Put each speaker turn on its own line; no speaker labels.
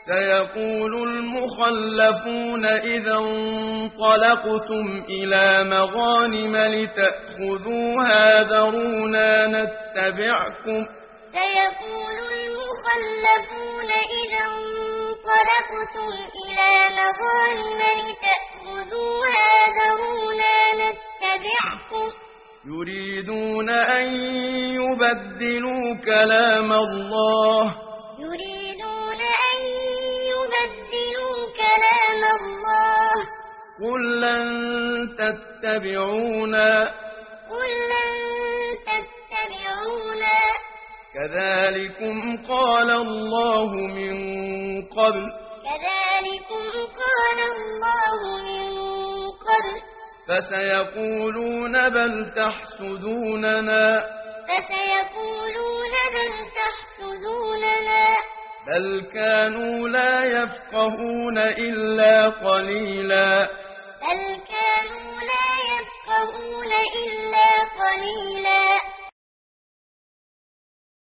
سيقول المخلفون إذا انطلقتم إلى مغانم لتأخذوها ذرونا نتبعكم
سيقول المخلفون إذا انطلقتم إلى مغانم لتأخذوها ذرونا نتبعكم
يريدون أن يبدلوا كلام الله قل لن تتبعونا كذلكم قال الله من قبل فسيقولون بل تحسدوننا بل كانوا لا يفقهون إلا قليلا